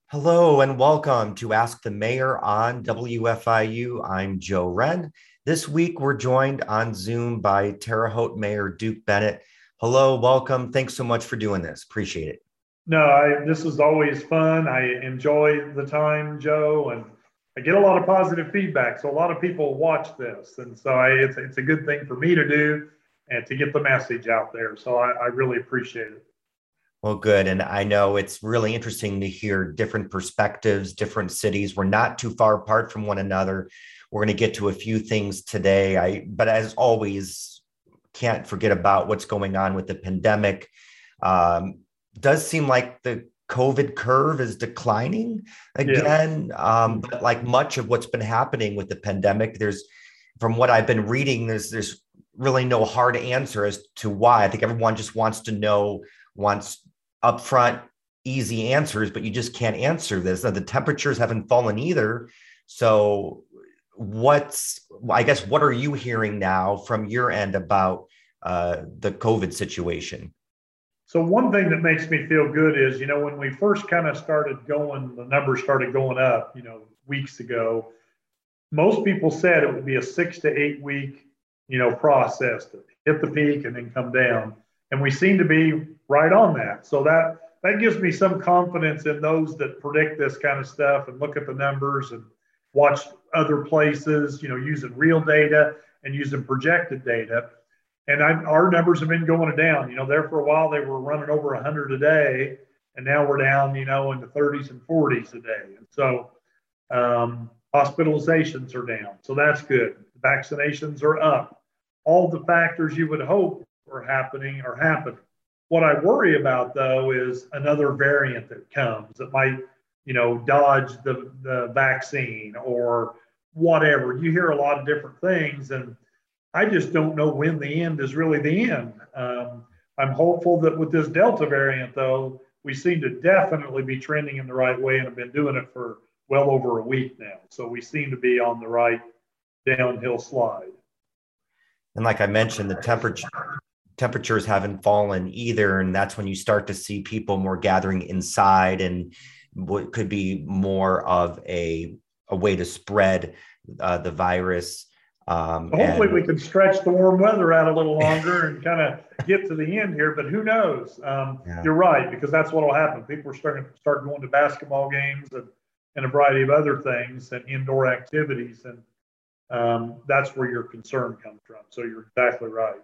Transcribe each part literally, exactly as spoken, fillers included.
Hello and welcome to Ask the Mayor on W F I U. I'm Joe Wren. This week we're joined on Zoom by Terre Haute Mayor Duke Bennett. Hello, welcome. Thanks so much for doing this. Appreciate it. No, I, this is always fun. I enjoy the time, Joe, and I get a lot of positive feedback. So a lot of people watch this, and so I, it's it's a good thing for me to do and to get the message out there. So I, I really appreciate it. Well, good. And I know it's really interesting to hear different perspectives, different cities. We're not too far apart from one another. We're going to get to a few things today. I, but as always, can't forget about what's going on with the pandemic. Um, does seem like the COVID curve is declining Yes. again. Um, but like much of what's been happening with the pandemic, there's, from what I've been reading, there's there's really no hard answer as to why. I think everyone just wants to know, wants upfront, easy answers, but you just can't answer this. Now, the temperatures haven't fallen either. So what's, I guess, what are you hearing now from your end about uh, the COVID situation? So one thing that makes me feel good is, you know, when we first kind of started going, the numbers started going up, you know, weeks ago. Most people said it would be a six to eight week, you know, process to hit the peak and then come down. And we seem to be right on that. So that that gives me some confidence in those that predict this kind of stuff and look at the numbers and watch other places, you know, using real data and using projected data. And I, our numbers have been going down. You know, there for a while they were running over one hundred a day, and now we're down, you know, in the thirties and forties a day. And so um, hospitalizations are down. So that's good. Vaccinations are up. All the factors you would hope are happening are happening. What I worry about, though, is another variant that comes that might, you know, dodge the, the vaccine or whatever. You hear a lot of different things, and I just don't know when the end is really the end. Um, I'm hopeful that with this Delta variant, though, we seem to definitely be trending in the right way and have been doing it for well over a week now. So we seem to be on the right downhill slide. And like I mentioned, the temperature temperatures haven't fallen either. And that's when you start to see people more gathering inside and what could be more of a, a way to spread uh, the virus. Um, So hopefully and we can stretch the warm weather out a little longer and kind of get to the end here, but who knows? Um, yeah. you're right, because that's what will happen. People are starting to start going to basketball games and, and a variety of other things and indoor activities. And um, that's where your concern comes from. So you're exactly right.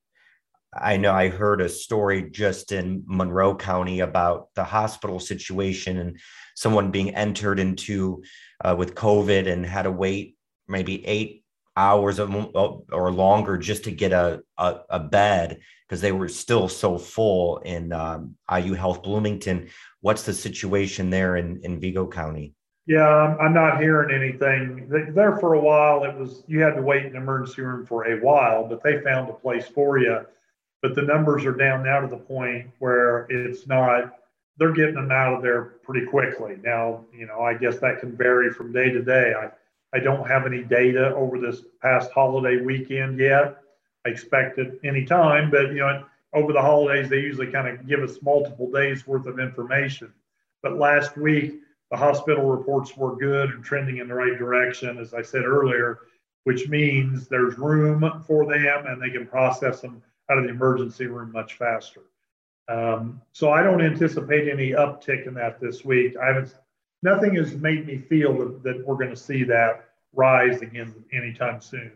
I know I heard a story just in Monroe County about the hospital situation and someone being entered into uh, with COVID and had to wait maybe eight hours or longer just to get a, a, a bed because they were still so full in um, I U Health Bloomington. What's the situation there in, in Vigo County? Yeah, I'm, I'm not hearing anything. There for a while, it was you had to wait in the emergency room for a while, but they found a place for you. But the numbers are down now to the point where it's not, they're getting them out of there pretty quickly. Now, you know, I guess that can vary from day to day. I, I don't have any data over this past holiday weekend yet. I expect it anytime, but, you know, over the holidays, they usually kind of give us multiple days worth of information. But last week, the hospital reports were good and trending in the right direction, as I said earlier, which means there's room for them and they can process them out of the emergency room much faster. Um, so I don't anticipate any uptick in that this week. I haven't, nothing has made me feel that, that we're going to see that rise again anytime soon.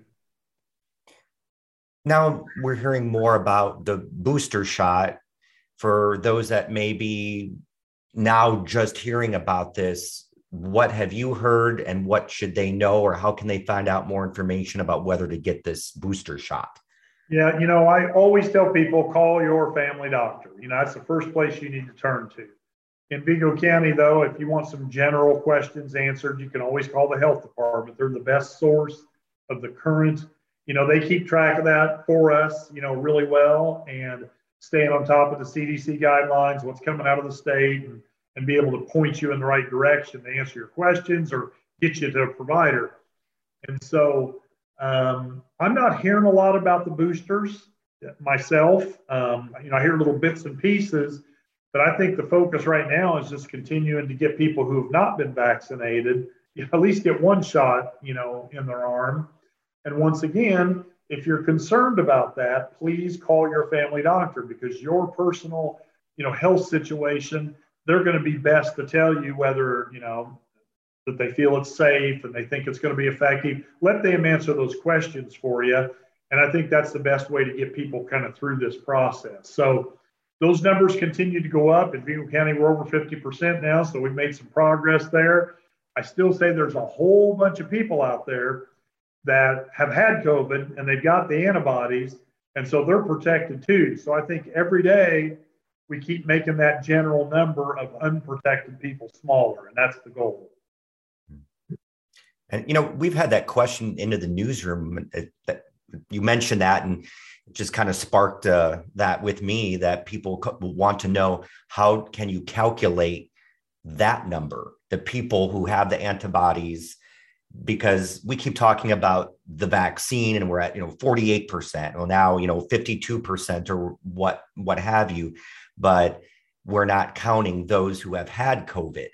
Now we're hearing more about the booster shot for those that may be now just hearing about this. What have you heard and what should they know, or how can they find out more information about whether to get this booster shot? Yeah, you know, I always tell people call your family doctor. You know, that's the first place you need to turn to. In Vigo County, though, if you want some general questions answered, you can always call the health department. They're the best source of the current. You know, they keep track of that for us, you know, really well and staying on top of the C D C guidelines, what's coming out of the state, and, and be able to point you in the right direction to answer your questions or get you to a provider. And so um, I'm not hearing a lot about the boosters myself. Um, you know, I hear little bits and pieces, But I think the focus right now is just continuing to get people who have not been vaccinated, you know, at least get one shot, you know, in their arm. And once again, if you're concerned about that, please call your family doctor, because your personal, you know, health situation, they're going to be best to tell you whether, you know, that they feel it's safe and they think it's going to be effective. Let them answer those questions for you. And I think that's the best way to get people kind of through this process. So those numbers continue to go up. In Vigo County, we're over fifty percent now, so we've made some progress there. I still say there's a whole bunch of people out there that have had COVID and they've got the antibodies, and so they're protected too. So I think every day we keep making that general number of unprotected people smaller, and that's the goal. And, you know, we've had that question into the newsroom that you mentioned that, and it just kind of sparked uh, that with me, that people want to know, how can you calculate that number, the people who have the antibodies? Because we keep talking about the vaccine and we're at, you know, forty-eight percent, well now, you know, fifty-two percent or what, what have you, but we're not counting those who have had COVID.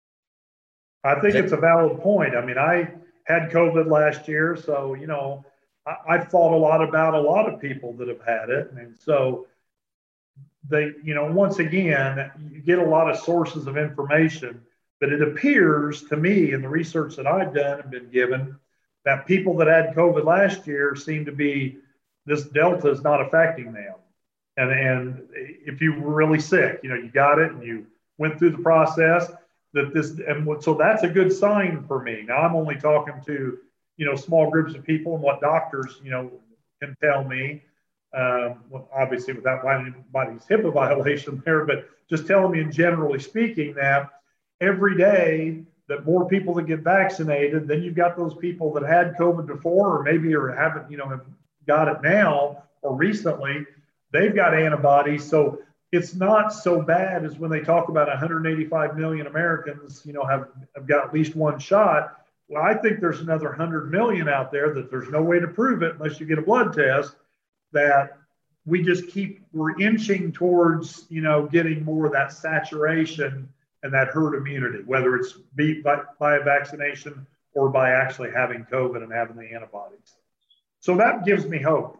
I think it's a valid point. I mean, I had COVID last year, so, you know, I, I've thought a lot about a lot of people that have had it. And so they, you know, once again, you get a lot of sources of information, but it appears to me in the research that I've done and been given that people that had COVID last year seem to be, this Delta is not affecting them. And, and if you were really sick, you know, you got it and you went through the process, that this, and so that's a good sign for me. Now I'm only talking to, you know, small groups of people and what doctors, you know, can tell me, um, well, obviously without finding anybody's HIPAA violation there, but just telling me in generally speaking that every day that more people that get vaccinated, then you've got those people that had COVID before, or maybe or haven't, you know, have got it now or recently, they've got antibodies. So it's not so bad as when they talk about one hundred eighty-five million Americans, you know, have, have got at least one shot. Well, I think there's another one hundred million out there that there's no way to prove it unless you get a blood test, that we just keep, we're inching towards, you know, getting more of that saturation and that herd immunity, whether it's be by, by a vaccination or by actually having COVID and having the antibodies. So that gives me hope.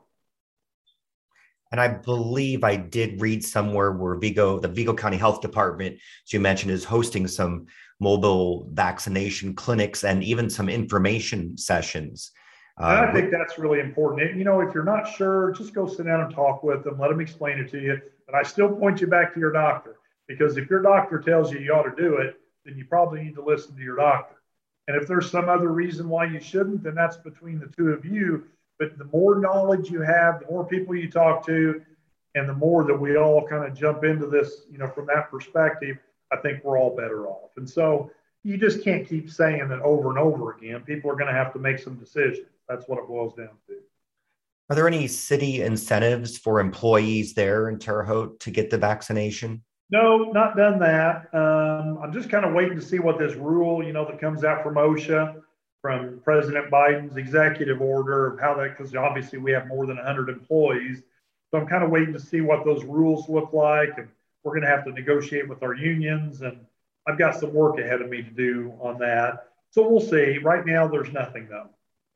And I believe I did read somewhere where Vigo, the Vigo County Health Department, as you mentioned, is hosting some mobile vaccination clinics and even some information sessions. Uh, I think that's really important. You know, if you're not sure, just go sit down and talk with them. Let them explain it to you. But I still point you back to your doctor, because if your doctor tells you you ought to do it, then you probably need to listen to your doctor. And if there's some other reason why you shouldn't, then that's between the two of you. But the more knowledge you have, the more people you talk to, and the more that we all kind of jump into this, you know, from that perspective, I think we're all better off. And so you just can't keep saying it over and over again. People are going to have to make some decisions. That's what it boils down to. Are there any city incentives for employees there in Terre Haute to get the vaccination? No, not done that. Um, I'm just kind of waiting to see what this rule, you know, that comes out from OSHA, from President Biden's executive order, of how that, because obviously we have more than one hundred employees. So I'm kind of waiting to see what those rules look like. And we're going to have to negotiate with our unions. And I've got some work ahead of me to do on that. So we'll see. Right now, there's nothing though.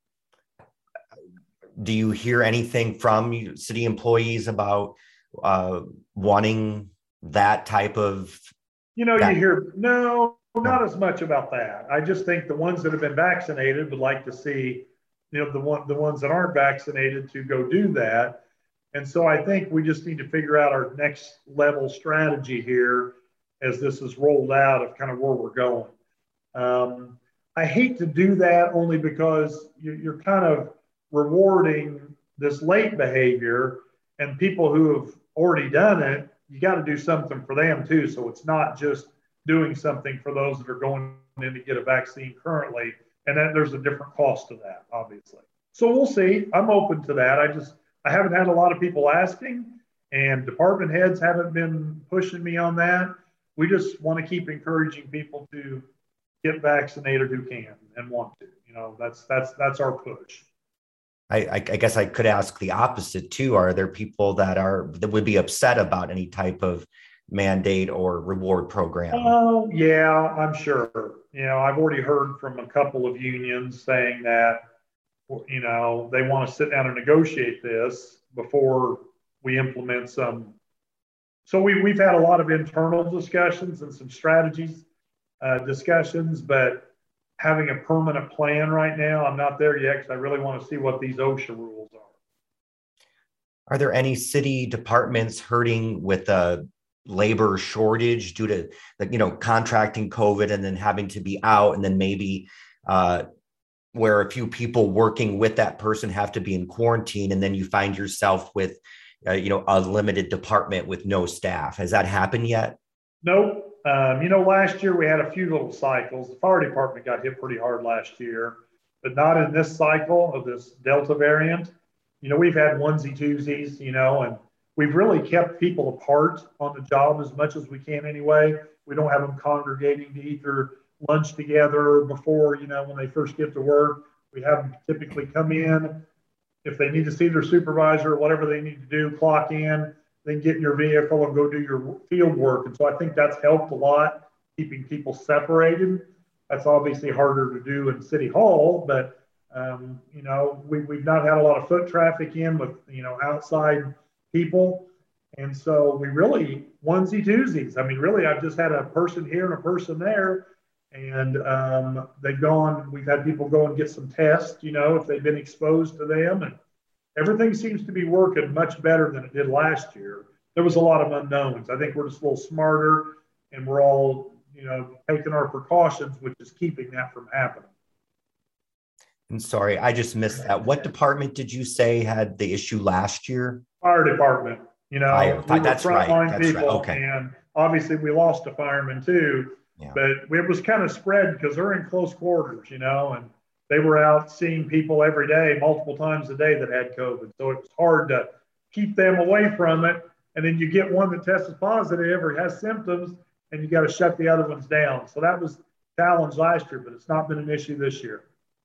Do you hear anything from city employees about uh, wanting that type of? You know, that- you hear, no, not as much about that. I just think the ones that have been vaccinated would like to see, you know, the one, the ones that aren't vaccinated to go do that. And so I think we just need to figure out our next level strategy here as this is rolled out of kind of where we're going. Um, I hate to do that only because you, you're kind of rewarding this late behavior, and people who have already done it, you got to do something for them too. So it's not just doing something for those that are going in to get a vaccine currently. And then there's a different cost to that, obviously. So we'll see. I'm open to that. I just, I haven't had a lot of people asking, and department heads haven't been pushing me on that. We just want to keep encouraging people to get vaccinated who can and want to. You know, that's, that's, that's our push. I, I guess I could ask the opposite too. Are there people that are that would be upset about any type of mandate or reward program? Oh, yeah, I'm sure. You know, I've already heard from a couple of unions saying that, you know, they want to sit down and negotiate this before we implement some. So we, we've had a lot of internal discussions and some strategies uh, discussions, but having a permanent plan right now, I'm not there yet because I really want to see what these OSHA rules are. Are there any city departments hurting with a labor shortage due to, like, you know, contracting COVID and then having to be out, and then maybe uh, where a few people working with that person have to be in quarantine, and then you find yourself with, uh, you know, a limited department with no staff? Has that happened yet? Nope. Um, you know, last year we had a few little cycles. The fire department got hit pretty hard last year, but not in this cycle of this Delta variant. You know, we've had onesie twosies, you know, and we've really kept people apart on the job as much as we can anyway. We don't have them congregating to eat their lunch together before, you know, when they first get to work. We have them typically come in. If they need to see their supervisor, whatever they need to do, clock in, then get in your vehicle and go do your field work. And so I think that's helped a lot, keeping people separated. That's obviously harder to do in City Hall, but um, you know, we, we've not had a lot of foot traffic in with, you know, outside people. And so we really onesie twosies. I mean, really, I've just had a person here and a person there, and um, they've gone, we've had people go and get some tests, you know, if they've been exposed to them. And everything seems to be working much better than it did last year. There was a lot of unknowns. I think we're just a little smarter, and we're all, you know, taking our precautions, which is keeping that from happening. And sorry, I just missed that. What department did you say had the issue last year? Fire department. You know, Fire. we That's were right. frontline That's people, right. Okay. and obviously we lost a fireman too. Yeah. But it was kind of spread because they're in close quarters, you know, and they were out seeing people every day, multiple times a day that had COVID. So it was hard to keep them away from it. And then you get one that tests positive or has symptoms, and you got to shut the other ones down. So that was a challenge last year, but it's not been an issue this year.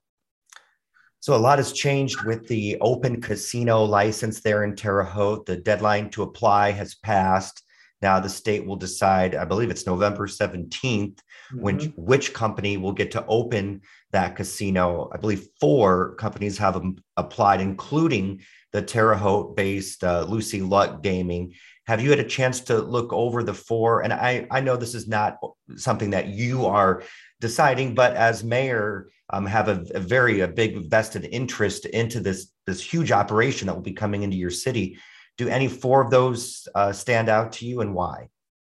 So a lot has changed with the open casino license there in Terre Haute. The deadline to apply has passed. Now the state will decide, I believe it's November seventeenth, mm-hmm. when which company will get to open that casino. I believe four companies have applied, including the Terre Haute-based uh, Lucy Luck Gaming. Have you had a chance to look over the four? And I, I know this is not something that you are deciding, but as mayor, um, have a, a very a big vested interest into this, this huge operation that will be coming into your city. Do any four of those uh, stand out to you, and why?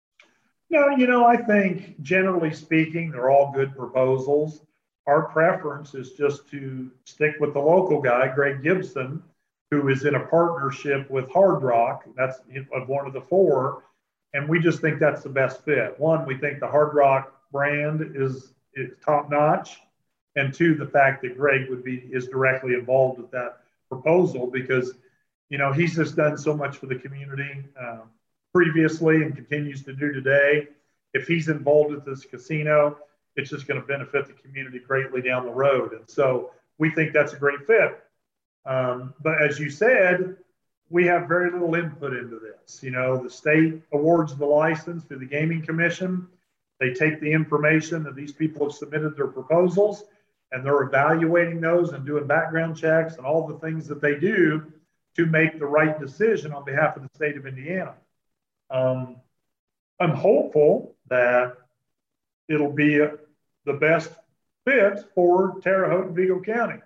No, you know, I think generally speaking, they're all good proposals. Our preference is just to stick with the local guy, Greg Gibson, who is in a partnership with Hard Rock. That's one of the four. And we just think that's the best fit. One, we think the Hard Rock brand is, is top notch. And two, the fact that Greg would be is directly involved with that proposal, because, you know, he's just done so much for the community um, previously and continues to do today. If he's involved with this casino, it's just going to benefit the community greatly down the road. And so we think that's a great fit. Um, but as you said, we have very little input into this. You know, the state awards the license to the Gaming Commission. They take the information that these people have submitted their proposals, and they're evaluating those and doing background checks and all the things that they do to make the right decision on behalf of the state of Indiana. Um, I'm hopeful that it'll be a, the best fit for Terre Haute and Vigo County.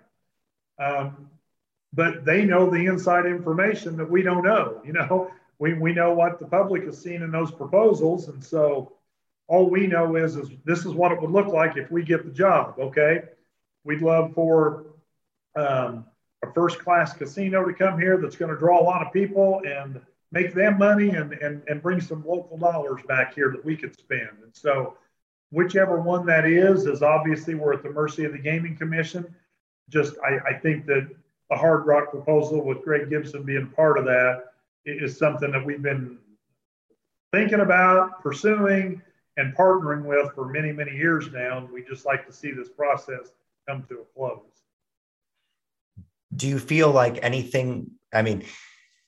Um, but they know the inside information that we don't know. You know, we, we know what the public has seen in those proposals. And so all we know is, is this is what it would look like if we get the job. Okay. We'd love for um, a first-class casino to come here that's going to draw a lot of people and make them money and, and, and bring some local dollars back here that we could spend. And so whichever one that is, is obviously we're at the mercy of the Gaming Commission. Just, I, I think that the Hard Rock proposal with Greg Gibson being part of that is something that we've been thinking about, pursuing, and partnering with for many, many years now. And we just like to see this process come to a close. Do you feel like anything, I mean,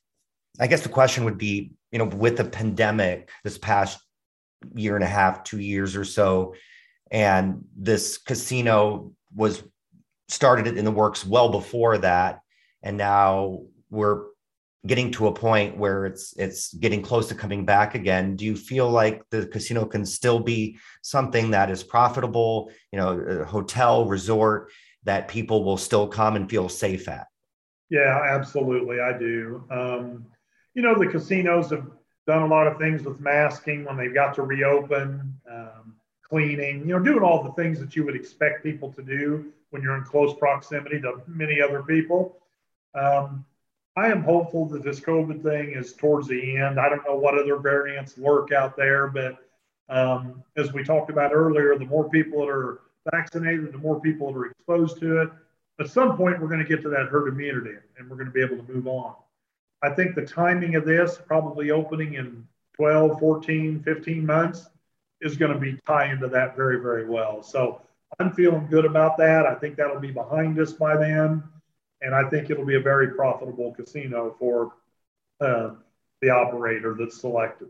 I guess the question would be, you know, with the pandemic this past year and a half, two years or so, and this casino was started in the works well before that, and now we're getting to a point where it's it's getting close to coming back again. Do you feel like the casino can still be something that is profitable, you know, a hotel, resort that people will still come and feel safe at? Yeah, absolutely. I do. Um, you know, the casinos have done a lot of things with masking when they've got to reopen, um, cleaning, you know, doing all the things that you would expect people to do when you're in close proximity to many other people. Um, I am hopeful that this COVID thing is towards the end. I don't know what other variants lurk out there, but um, as we talked about earlier, the more people that are vaccinated, the more people that are exposed to it. At some point, we're going to get to that herd immunity and we're going to be able to move on. I think the timing of this, probably opening in twelve, fourteen, fifteen months, is going to be tie into that very, very well. So I'm feeling good about that. I think that'll be behind us by then. And I think it'll be a very profitable casino for uh, the operator that's selected.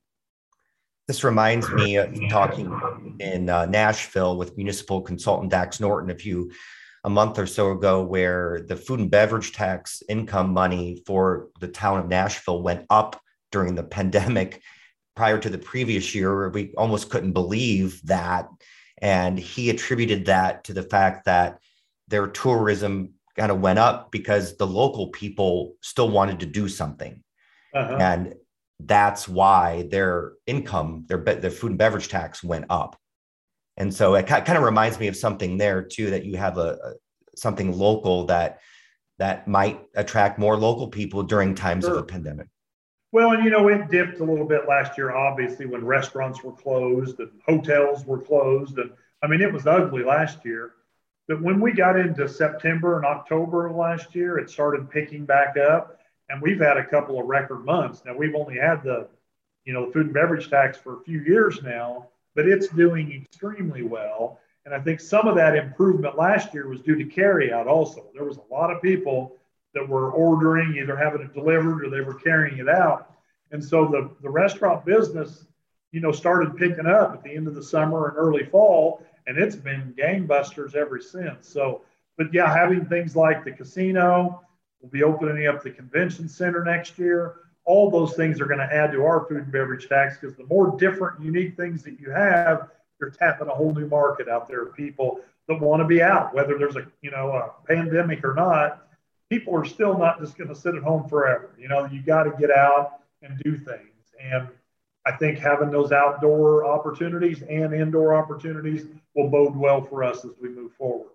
This reminds me of talking in uh, Nashville with municipal consultant Dax Norton a few a month or so ago, where the food and beverage tax income money for the town of Nashville went up during the pandemic. Prior to the previous year, we almost couldn't believe that. And he attributed that to the fact that their tourism kind of went up because the local people still wanted to do something. Uh-huh. And that's why their income, their, their food and beverage tax went up. And so it kind of reminds me of something there too, that you have a, a something local that that might attract more local people during times sure. of a pandemic. Well, and you know, it dipped a little bit last year, obviously, when restaurants were closed and hotels were closed. And I mean, it was ugly last year. But when we got into September and October of last year, it started picking back up. And we've had a couple of record months. Now, we've only had the, you know, the food and beverage tax for a few years now, but it's doing extremely well. And I think some of that improvement last year was due to carryout also. There was a lot of people that were ordering, either having it delivered or they were carrying it out. And so the, the restaurant business, you know, started picking up at the end of the summer and early fall, and it's been gangbusters ever since. So, but yeah, having things like the casino, we'll be opening up the convention center next year. All those things are going to add to our food and beverage tax, because the more different, unique things that you have, you're tapping a whole new market out there of people that want to be out, whether there's a, you know, a pandemic or not. People are still not just going to sit at home forever. You know, you got to get out and do things. And I think having those outdoor opportunities and indoor opportunities will bode well for us as we move forward.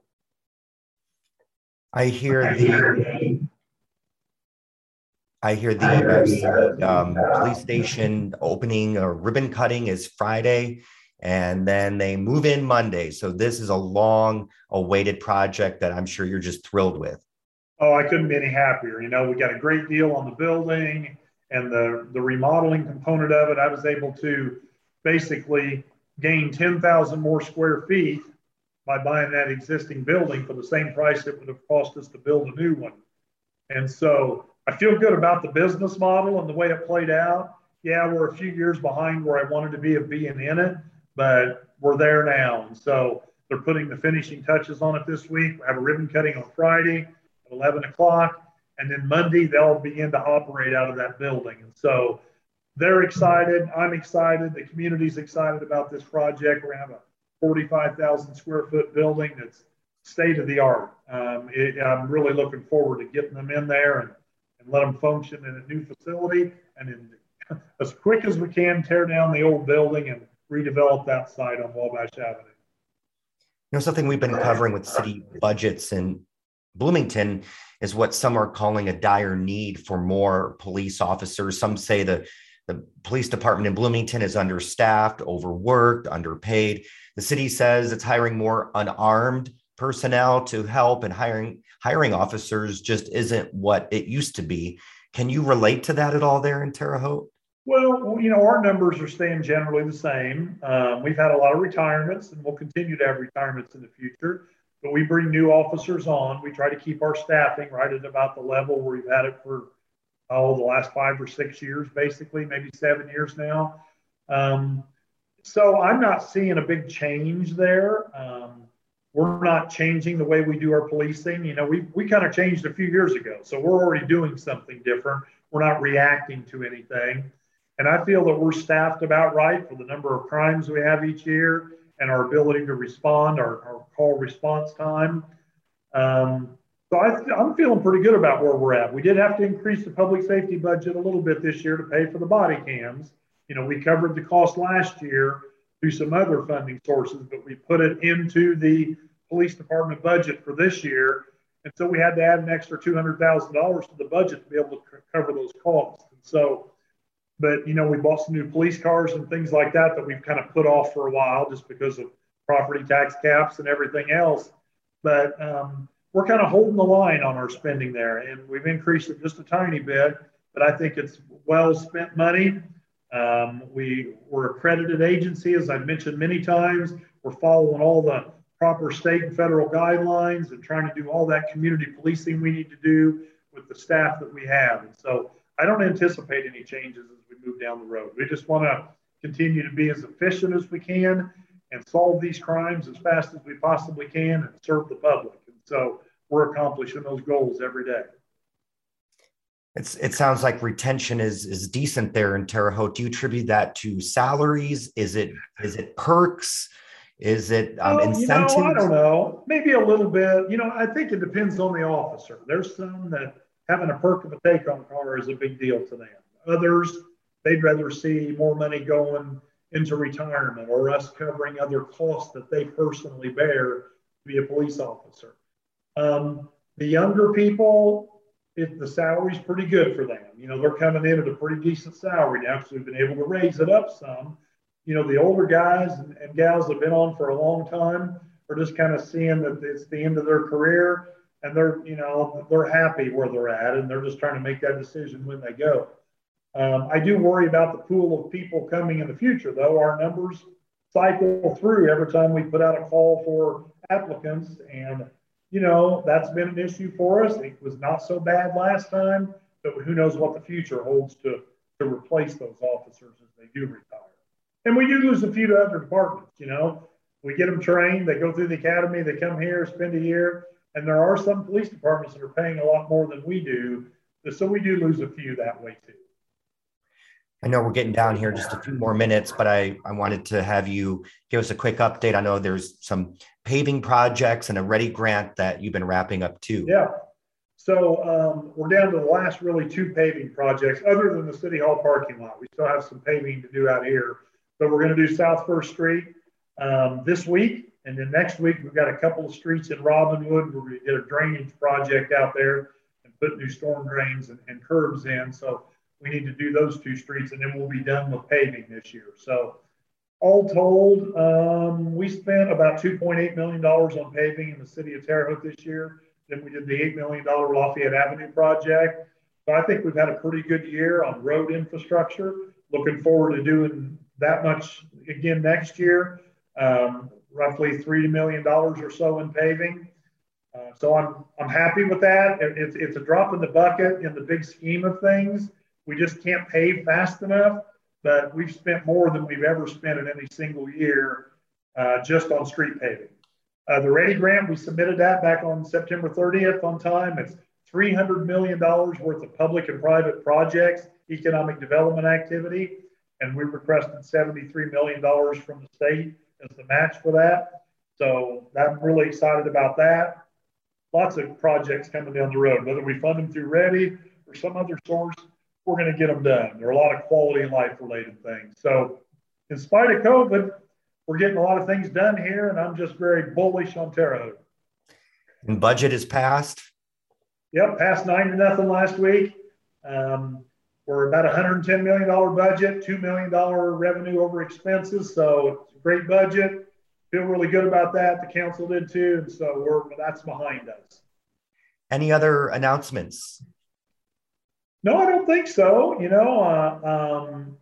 I hear the I hear the uh, um, police station opening or ribbon cutting is Friday, and then they move in Monday. So this is a long awaited project that I'm sure you're just thrilled with. Oh, I couldn't be any happier. You know, we got a great deal on the building and the, the remodeling component of it. I was able to basically gain ten thousand more square feet by buying that existing building for the same price it would have cost us to build a new one. And so I feel good about the business model and the way it played out. Yeah, we're a few years behind where I wanted to be of being in it, but we're there now. And so they're putting the finishing touches on it this week. We have a ribbon cutting on Friday at eleven o'clock. And then Monday, they'll begin to operate out of that building. And so they're excited. I'm excited. The community's excited about this project. We're going to have a forty-five thousand square foot building that's state of the art. Um, it, I'm really looking forward to getting them in there and, and let them function in a new facility. And in, as quick as we can, tear down the old building and redevelop that site on Wabash Avenue. You know, something we've been covering with city budgets in Bloomington is what some are calling a dire need for more police officers. Some say the, the police department in Bloomington is understaffed, overworked, underpaid. The city says it's hiring more unarmed personnel to help, and hiring hiring officers just isn't what it used to be. Can you relate to that at all there in Terre Haute? Well, you know, our numbers are staying generally the same. Um, we've had a lot of retirements, and we'll continue to have retirements in the future. But we bring new officers on. We try to keep our staffing right at about the level where we've had it for oh, the last five or six years, basically, maybe seven years now. Um, so I'm not seeing a big change there. Um, we're not changing the way we do our policing. You know, we we kind of changed a few years ago, so we're already doing something different. We're not reacting to anything, and I feel that we're staffed about right for the number of crimes we have each year and our ability to respond, our, our call response time. Um, so I, I'm feeling pretty good about where we're at. We did have to increase the public safety budget a little bit this year to pay for the body cams. You know, we covered the cost last year through some other funding sources, but we put it into the police department budget for this year. And so we had to add an extra two hundred thousand dollars to the budget to be able to cover those costs. And so, but, you know, we bought some new police cars and things like that that we've kind of put off for a while just because of property tax caps and everything else. But um, we're kind of holding the line on our spending there. And we've increased it just a tiny bit, but I think it's well spent money. Um, we, we're accredited agency, as I've mentioned many times. We're following all the proper state and federal guidelines and trying to do all that community policing we need to do with the staff that we have. And so I don't anticipate any changes as we move down the road. We just want to continue to be as efficient as we can and solve these crimes as fast as we possibly can and serve the public. And so we're accomplishing those goals every day. It's, it sounds like retention is is decent there in Terre Haute. Do you attribute that to salaries? Is it is it perks? Is it um, well, incentives? You know, I don't know. Maybe a little bit. You know, I think it depends on the officer. There's some that having a perk of a take-home car is a big deal to them. Others, they'd rather see more money going into retirement or us covering other costs that they personally bear to be a police officer. Um, the younger people, If the salary's pretty good for them. You know, they're coming in at a pretty decent salary now because we've been able to raise it up some. You know, the older guys and, and gals that have been on for a long time are just kind of seeing that it's the end of their career and they're, you know, they're happy where they're at and they're just trying to make that decision when they go. Um, I do worry about the pool of people coming in the future, though. Our numbers cycle through every time we put out a call for applicants, and you know, that's been an issue for us. It was not so bad last time, but who knows what the future holds to, to replace those officers as they do retire. And we do lose a few to other departments, you know. We get them trained, they go through the academy, they come here, spend a year, and there are some police departments that are paying a lot more than we do. So we do lose a few that way too. I know we're getting down here just a few more minutes, but I, I wanted to have you give us a quick update. I know there's some paving projects and a ready grant that you've been wrapping up too. Yeah. So um, we're down to the last really two paving projects other than the City Hall parking lot. We still have some paving to do out here, but we're going to do South First Street um, this week. And then next week, we've got a couple of streets in Robinwood where we get a drainage project out there and put new storm drains and, and curbs in. So we need to do those two streets, and then we'll be done with paving this year. So all told, um, we spent about two point eight million dollars on paving in the city of Terre Haute this year. Then we did the eight million dollars Lafayette Avenue project. So I think we've had a pretty good year on road infrastructure. Looking forward to doing that much again next year, um, roughly three million dollars or so in paving. Uh, so I'm, I'm happy with that. It, it's, it's a drop in the bucket in the big scheme of things. We just can't pave fast enough, but we've spent more than we've ever spent in any single year uh, just on street paving. Uh, the Ready Grant, we submitted that back on September thirtieth on time. It's three hundred million dollars worth of public and private projects, economic development activity, and we requested seventy-three million dollars from the state as the match for that. So I'm really excited about that. Lots of projects coming down the road, whether we fund them through Ready or some other source, we're going to get them done. There are a lot of quality of life related things. So in spite of COVID, we're getting a lot of things done here, and I'm just very bullish on Terre Haute. And budget is passed? Yep, passed nine to nothing last week. Um, we're about a one hundred ten million dollars budget, two million dollars revenue over expenses. So it's a great budget. Feel really good about that. The council did too. And so we're, that's behind us. Any other announcements? No, I don't think so. You know, uh, um,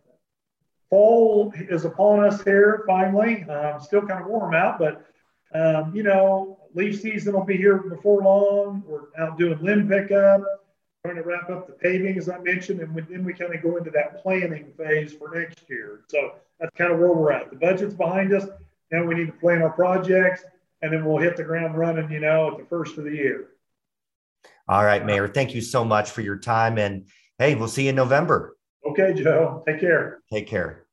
fall is upon us here finally. Um, still kind of warm out, but, um, you know, leaf season will be here before long. We're out doing limb pickup. trying to wrap up the paving, as I mentioned, and then we kind of go into that planning phase for next year. So that's kind of where we're at. The budget's behind us. Now we need to plan our projects, and then we'll hit the ground running, you know, at the first of the year. All right, Mayor. Thank you so much for your time. And hey, we'll see you in November. Okay, Joe. Take care. Take care.